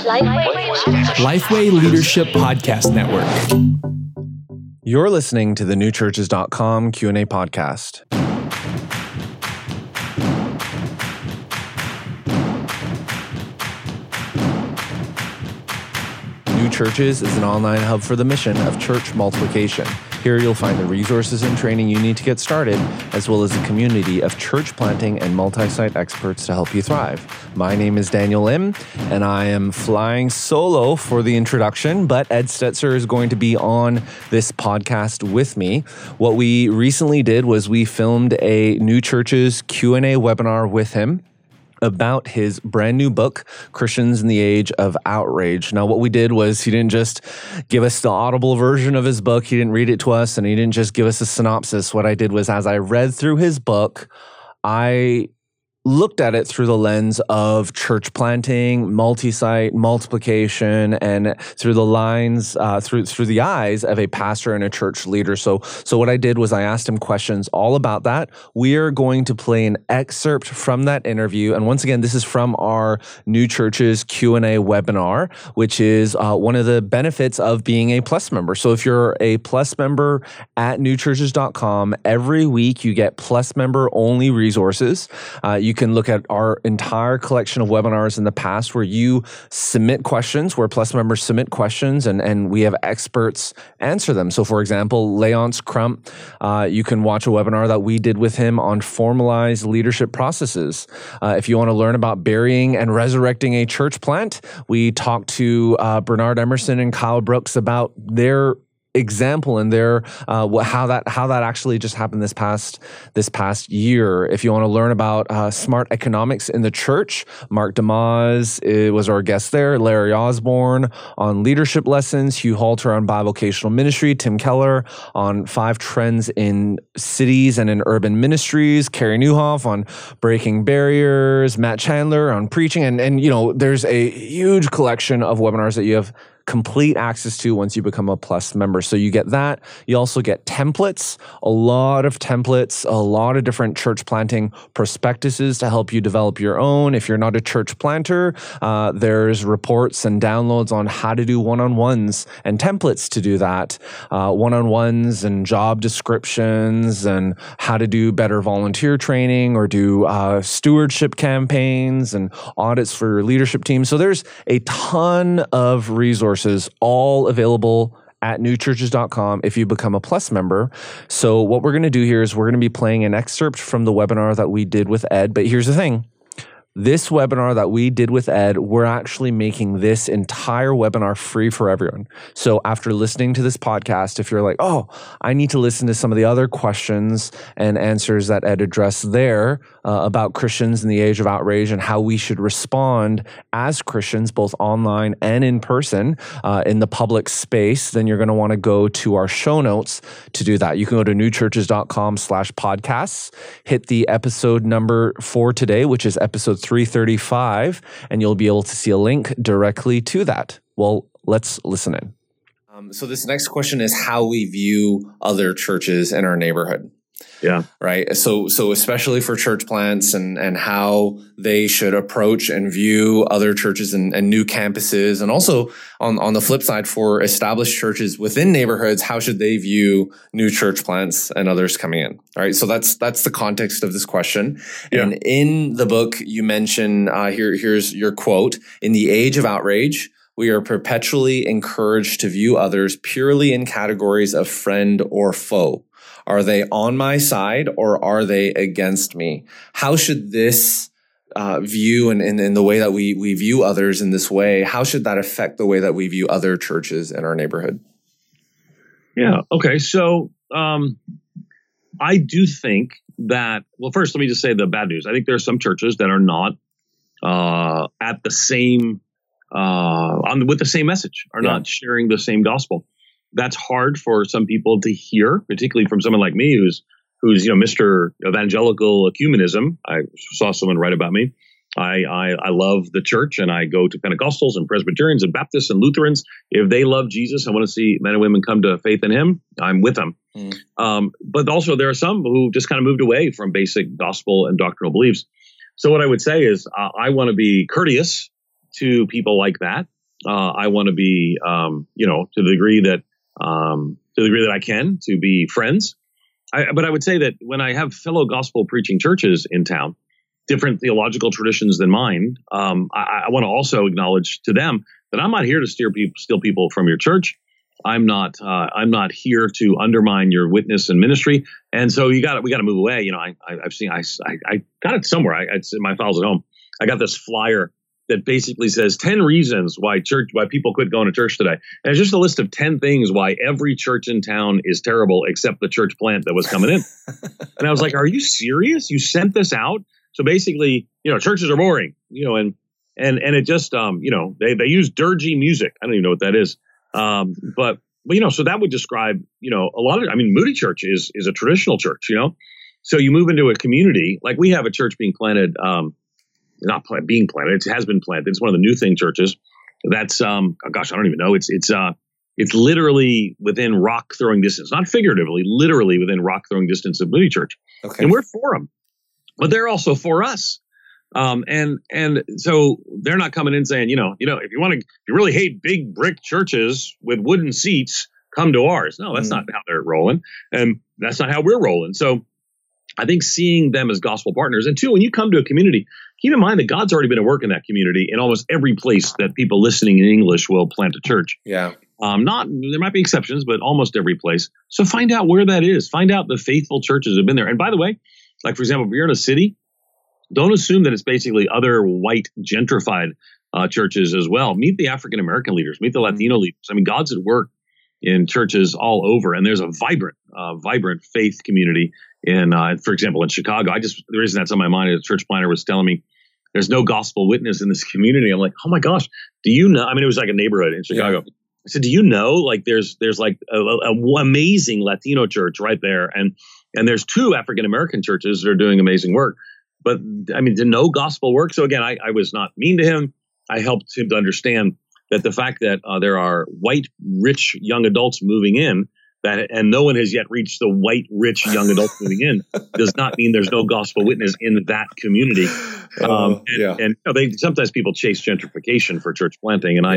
Lifeway Leadership Podcast Network. You're listening to the newchurches.com Q&A podcast. New Churches is an online hub for the mission of church multiplication. Here you'll find the resources and training you need to get started, as well as a community of church planting and multi-site experts to help you thrive. My name is Daniel Lim, and I am flying solo for the introduction, but Ed Stetzer is going to be on this podcast with me. What we recently did was we filmed a New Churches Q&A webinar with him about his brand new book, Christians in the Age of Outrage. Now, what we did was he didn't just give us the audible version of his book. He didn't read it to us, and he didn't just give us a synopsis. What I did was, as I read through his book, I looked at it through the lens of church planting, multi-site, multiplication, and through the lines, through the eyes of a pastor and a church leader. So what I did was I asked him questions all about that. We are going to play an excerpt from that interview. And once again, this is from our New Churches Q&A webinar, which is one of the benefits of being a Plus member. So if you're a Plus member at newchurches.com, every week you get Plus member only resources. You can look at our entire collection of webinars in the past where you submit questions, where Plus members submit questions, and we have experts answer them. So for example, Leonce Crump, you can watch a webinar that we did with him on formalized leadership processes. If you want to learn about burying and resurrecting a church plant, we talked to Bernard Emerson and Kyle Brooks about their example and their how that actually just happened this past year. If you want to learn about smart economics in the church, Mark DeMaz was our guest there. Larry Osborne on leadership lessons, Hugh Halter on bivocational ministry, Tim Keller on 5 trends in cities and in urban ministries, Carey Nieuwhof on breaking barriers, Matt Chandler on preaching, and you know, there's a huge collection of webinars that you have complete access to once you become a Plus member. So you get that. You also get templates, a lot of templates, a lot of different church planting prospectuses to help you develop your own. If you're not a church planter, there's reports and downloads on how to do one-on-ones and templates to do that. One-on-ones and job descriptions and how to do better volunteer training or do stewardship campaigns and audits for your leadership team. So there's a ton of resources all available at newchurches.com if you become a Plus member. So what we're going to do here is we're going to be playing an excerpt from the webinar that we did with Ed. But here's the thing. This webinar that we did with Ed, we're actually making this entire webinar free for everyone. So after listening to this podcast, if you're like, oh, I need to listen to some of the other questions and answers that Ed addressed there about Christians in the age of outrage and how we should respond as Christians, both online and in person, in the public space, then you're going to want to go to our show notes to do that. You can go to newchurches.com/podcasts, hit the episode number for today, which is episode 335, and you'll be able to see a link directly to that. Well, let's listen in. So this next question is how we view other churches in our neighborhood. Yeah. Right. So especially for church plants and how they should approach and view other churches and new campuses. And also on the flip side, for established churches within neighborhoods, how should they view new church plants and others coming in? All right. So that's the context of this question. Yeah. And in the book, you mention, here's your quote: "In the age of outrage, we are perpetually encouraged to view others purely in categories of friend or foe. Are they on my side or are they against me?" How should this view and in the way that we view others in this way, how should that affect the way that we view other churches in our neighborhood? Yeah. Okay. So I do think that, well, first, let me just say the bad news. I think there are some churches that are not at the same, with the same message, are not sharing the same gospel. That's hard for some people to hear, particularly from someone like me who's Mr. Evangelical Ecumenism. I saw someone write about me. I love the church, and I go to Pentecostals and Presbyterians and Baptists and Lutherans. If they love Jesus and want to see men and women come to faith in him, I'm with them. But also there are some who just kind of moved away from basic gospel and doctrinal beliefs. So what I would say is I want to be courteous to people like that. I want to be, to the degree that I can, to be friends. But I would say that when I have fellow gospel preaching churches in town, different theological traditions than mine, I want to also acknowledge to them that I'm not here to steal people from your church. I'm not here to undermine your witness and ministry. And so we got to move away. I got it somewhere. It's in my files at home. I got this flyer that basically says 10 reasons why people quit going to church today. And it's just a list of 10 things why every church in town is terrible except the church plant that was coming in. And I was like, are you serious? You sent this out? So basically, churches are boring, and it just, they use dirgy music. I don't even know what that is. But so that would describe, a lot of, Moody Church is a traditional church, so you move into a community, like we have a church being planted, it has been planted. It's one of the New Thing churches. That's, I don't even know. It's literally within rock throwing distance, not figuratively, literally within rock throwing distance of Moody Church. Okay. And we're for them, but they're also for us. And so they're not coming in saying, if you really hate big brick churches with wooden seats, come to ours. No, that's not how they're rolling. And that's not how we're rolling. So I think seeing them as gospel partners, and two, when you come to a community, keep in mind that God's already been at work in that community in almost every place that people listening in English will plant a church. Yeah. There might be exceptions, but almost every place. So find out where that is. Find out the faithful churches have been there. And by the way, like, for example, if you're in a city, don't assume that it's basically other white gentrified churches as well. Meet the African-American leaders, meet the Latino leaders. God's at work in churches all over. And there's a vibrant faith community for example, in Chicago. The reason that's on my mind is a church planner was telling me there's no gospel witness in this community. I'm like, oh my gosh, do you know? It was like a neighborhood in Chicago. Yeah. I said, do you know, like there's like a amazing Latino church right there. And there's 2 African-American churches that are doing amazing work. But to know gospel work. So again, I was not mean to him. I helped him to understand that the fact that there are white, rich young adults moving in, and no one has yet reached the white, rich young adults moving in, does not mean there's no gospel witness in that community. And sometimes people chase gentrification for church planting, and I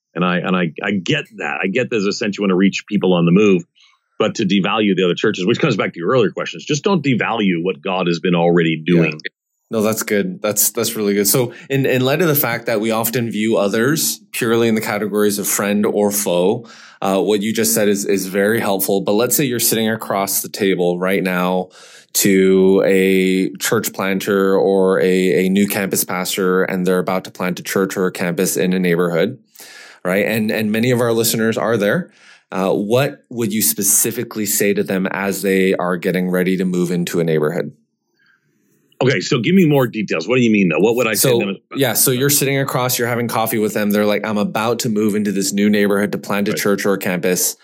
get that. I get there's a sense you want to reach people on the move, but to devalue the other churches, which comes back to your earlier questions, just don't devalue what God has been already doing. Yeah. No, that's good. That's really good. So in light of the fact that we often view others purely in the categories of friend or foe, what you just said is very helpful. But let's say you're sitting across the table right now to a church planter or a new campus pastor, and they're about to plant a church or a campus in a neighborhood, right? And many of our listeners are there. What would you specifically say to them as they are getting ready to move into a neighborhood? Okay, so give me more details. What do you mean, though? What would I say to them? Yeah, so you're sitting across, you're having coffee with them. They're like, I'm about to move into this new neighborhood to plant a church or a campus.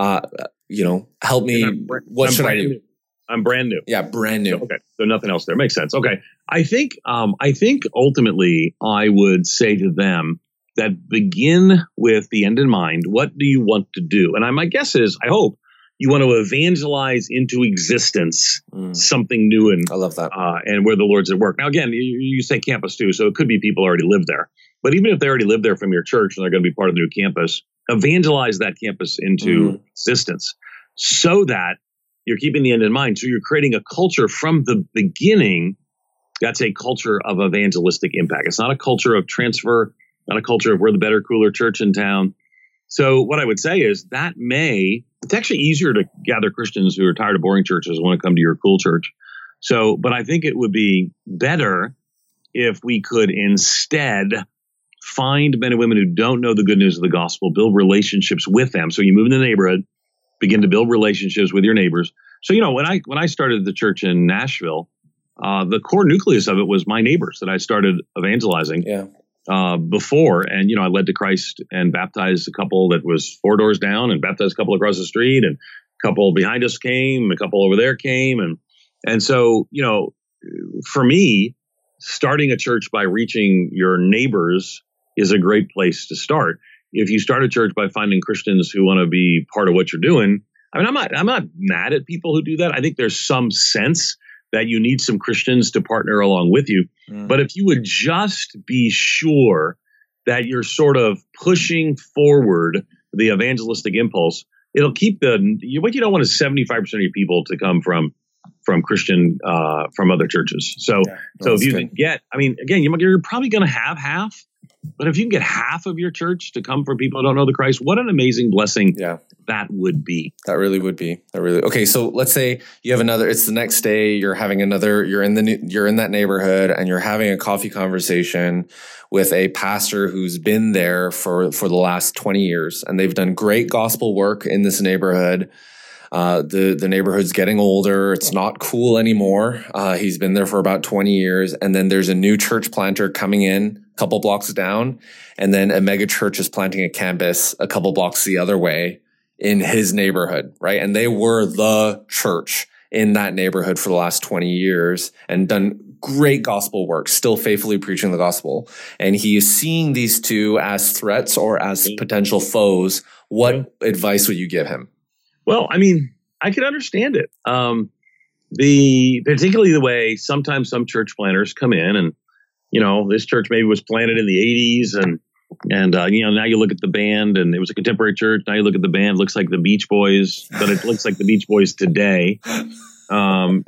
Help me. What should I do? I'm brand new. Yeah, brand new. Okay, so nothing else there. Makes sense. Okay, I think ultimately I would say to them that begin with the end in mind. What do you want to do? And my guess is, I hope, you want to evangelize into existence something new, and I love that. And where the Lord's at work. Now, again, you say campus too, so it could be people already live there. But even if they already live there from your church and they're going to be part of the new campus, evangelize that campus into existence, so that you're keeping the end in mind. So you're creating a culture from the beginning. That's a culture of evangelistic impact. It's not a culture of transfer, not a culture of we're the better, cooler church in town. So what I would say is it's actually easier to gather Christians who are tired of boring churches and want to come to your cool church. So, but I think it would be better if we could instead find men and women who don't know the good news of the gospel, build relationships with them. So you move in the neighborhood, begin to build relationships with your neighbors. So, when I started the church in Nashville, the core nucleus of it was my neighbors that I started evangelizing. Yeah. Before. And, I led to Christ and baptized a couple that was 4 doors down, and baptized a couple across the street, and a couple behind us came, a couple over there came. And so, for me, starting a church by reaching your neighbors is a great place to start. If you start a church by finding Christians who want to be part of what you're doing, I'm not mad at people who do that. I think there's some sense that you need some Christians to partner along with you. But if you would just be sure that you're sort of pushing forward the evangelistic impulse, it'll keep what you don't want is 75% of your people to come from Christian, from other churches. So if you can get, I mean, again, you're probably going to have half, but if you can get half of your church to come from people who don't know the Christ, what an amazing blessing that would be. That really would be. Okay. So let's say you have it's the next day, you're in that neighborhood and you're having a coffee conversation with a pastor who's been there for the last 20 years, and they've done great gospel work in this neighborhood. The neighborhood's getting older. It's not cool anymore. He's been there for about 20 years. And then there's a new church planter coming in a couple blocks down. And then a mega church is planting a campus a couple blocks the other way in his neighborhood, right? And they were the church in that neighborhood for the last 20 years and done great gospel work, still faithfully preaching the gospel. And he is seeing these two as threats or as potential foes. What advice would you give him? Well, I mean, I can understand it. Particularly the way sometimes some church planters come in and, this church maybe was planted in the 80s and now you look at the band and it was a contemporary church. Now you look at the band, looks like the Beach Boys, but it looks like the Beach Boys today. And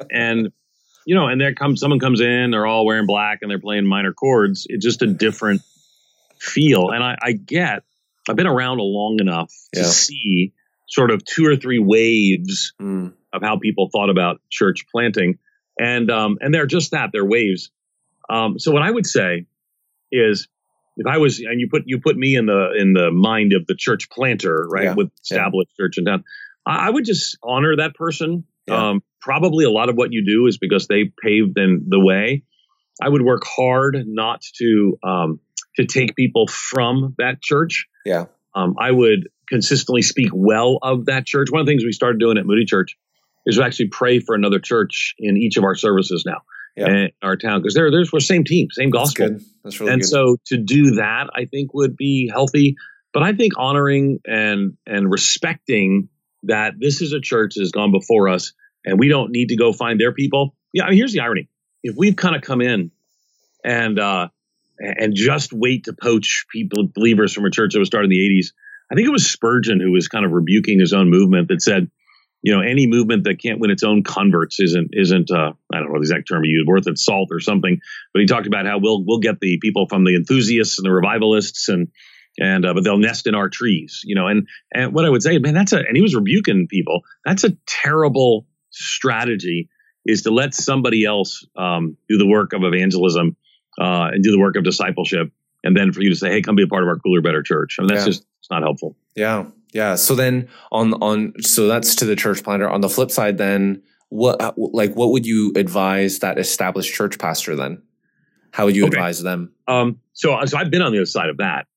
someone comes in, they're all wearing black and they're playing minor chords. It's just a different feel. And I've been around long enough to see sort of 2 or 3 waves of how people thought about church planting. And they're just that, they're waves. So what I would say is, if I was, and you put me in the mind of the church planter, right, with established church in town, I would just honor that person. Yeah. Probably a lot of what you do is because they paved the way. I would work hard not to take people from that church. Yeah. I would consistently speak well of that church. One of the things we started doing at Moody Church is we actually pray for another church in each of our services now in our town, because we're the same team, same gospel. That's really good. So to do that, I think would be healthy. But I think honoring and respecting that this is a church that has gone before us, and we don't need to go find their people. Yeah, I mean, here's the irony: if we've kind of come in and just wait to poach believers from a church that was started in the 80s. I think it was Spurgeon who was kind of rebuking his own movement that said, any movement that can't win its own converts isn't I don't know the exact term he used, worth its salt or something. But he talked about how we'll get the people from the enthusiasts and the revivalists but they'll nest in our trees, and what I would say, man, and he was rebuking people. That's a terrible strategy, is to let somebody else do the work of evangelism and do the work of discipleship. And then for you to say, hey, come be a part of our cooler, better church. I mean, it's not helpful. Yeah. Yeah. So then so that's to the church planter. On the flip side, then what would you advise that established church pastor then? How would you advise them? So I've been on the other side of that.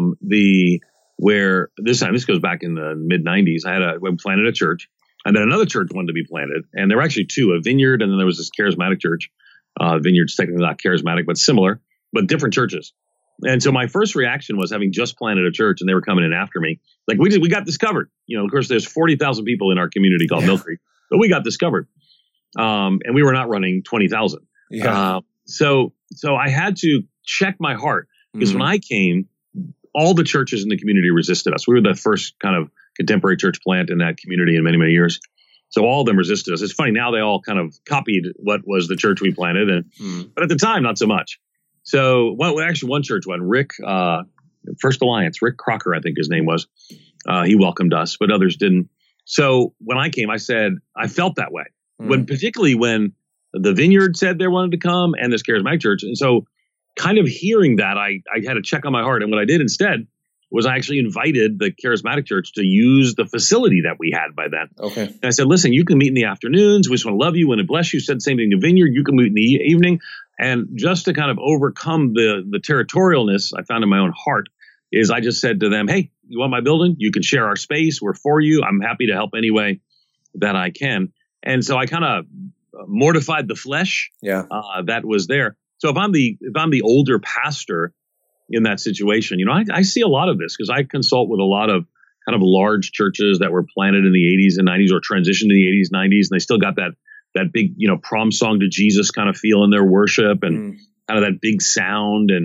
Where this goes back in the mid 90s, we planted a church, and then another church wanted to be planted. And there were actually 2, a Vineyard, and then there was this charismatic church. Vineyard's technically not charismatic, but similar, but different churches. And so my first reaction was, having just planted a church and they were coming in after me, like we got discovered. Of course, there's 40,000 people in our community called Mill Creek, but we got discovered. And we were not running 20,000. Yeah. So I had to check my heart, because when I came, all the churches in the community resisted us. We were the first kind of contemporary church plant in that community in many, many years. So all of them resisted us. It's funny, now they all kind of copied what was the church we planted, but at the time, not so much. So one church went, First Alliance, Rick Crocker, I think his name was. He welcomed us, but others didn't. So when I came, I said, I felt that way. Particularly when the Vineyard said they wanted to come, and this charismatic church. And so kind of hearing that, I had a check on my heart. And what I did instead was I actually invited the charismatic church to use the facility that we had by then. Okay. And I said, listen, you can meet in the afternoons. We just want to love you and bless you. Said the same thing to Vineyard. You can meet in the evening. And just to kind of overcome the territorialness I found in my own heart, is I just said to them, hey, you want my building? You can share our space. We're for you. I'm happy to help any way that I can. And so I kind of mortified the flesh that was there. So if I'm the older pastor in that situation, I see a lot of this, because I consult with a lot of kind of large churches that were planted in the 80s and 90s, or transitioned in the 80s, 90s, and they still got that big, prom song to Jesus kind of feel in their worship, and kind of that big sound.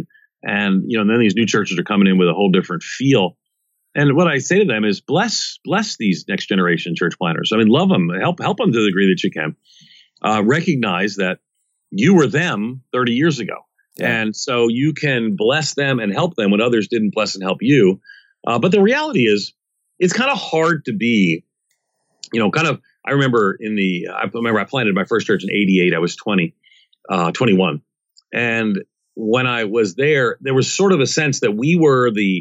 And, and then these new churches are coming in with a whole different feel. And what I say to them is bless these next generation church planters. I mean, love them, help them to the degree that you can. Recognize that you were them 30 years ago. Yeah. And so you can bless them and help them when others didn't bless and help you. But the reality is, it's kind of hard to be, I remember I planted my first church in 88. I was 21. And when I was there was sort of a sense that we were the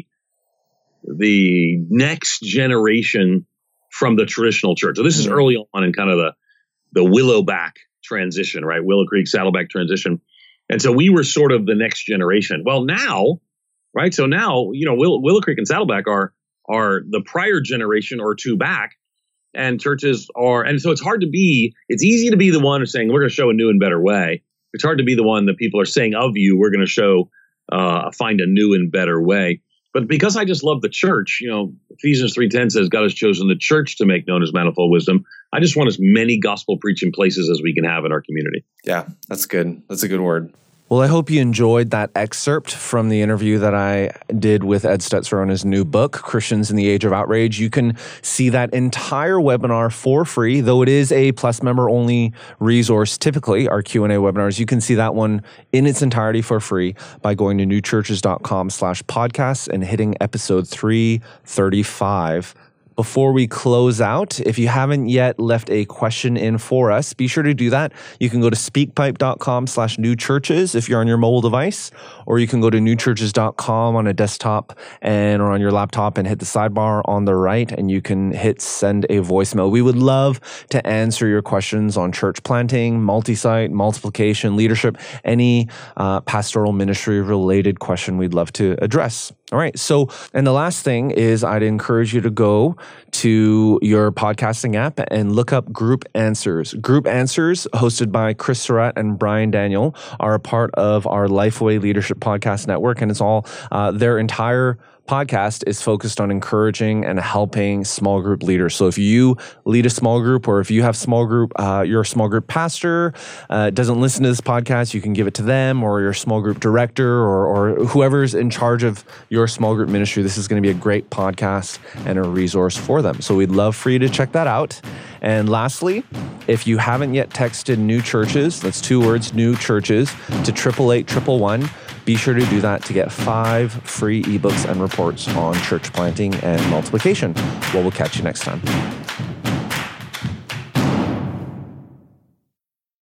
next generation from the traditional church. So this is early on in kind of the Willowback transition, right? Willow Creek, Saddleback transition. And so we were sort of the next generation. Well, now, right? So now, Willow Creek and Saddleback are the prior generation or two back. And churches and so it's easy to be the one who's saying, we're going to show a new and better way. It's hard to be the one that people are saying of you, we're going to show, find a new and better way. But because I just love the church, Ephesians 3:10 says God has chosen the church to make known his manifold wisdom. I just want as many gospel preaching places as we can have in our community. Yeah, that's good. That's a good word. Well, I hope you enjoyed that excerpt from the interview that I did with Ed Stetzer on his new book, Christians in the Age of Outrage. You can see that entire webinar for free, though it is a Plus member only resource. Typically, our Q&A webinars, you can see that one in its entirety for free by going to newchurches.com/podcasts and hitting episode 335. Before we close out, if you haven't yet left a question in for us, be sure to do that. You can go to speakpipe.com/newchurches if you're on your mobile device, or you can go to newchurches.com on a desktop or on your laptop and hit the sidebar on the right, and you can hit send a voicemail. We would love to answer your questions on church planting, multi-site, multiplication, leadership, any pastoral ministry related question we'd love to address. All right. So, and the last thing is I'd encourage you to go to your podcasting app and look up Group Answers. Group Answers, hosted by Chris Surratt and Brian Daniel, are a part of our Lifeway Leadership Podcast Network, and it's all their entire podcast is focused on encouraging and helping small group leaders. So if you lead a small group, or if you have small group, you're a small group pastor, doesn't listen to this podcast, you can give it to them, or your small group director, or whoever's in charge of your small group ministry. This is going to be a great podcast and a resource for them. So we'd love for you to check that out. And lastly, if you haven't yet texted New Churches, that's 2 words, New Churches, to 888-111, be sure to do that to get 5 free ebooks and reports on church planting and multiplication. Well, we'll catch you next time.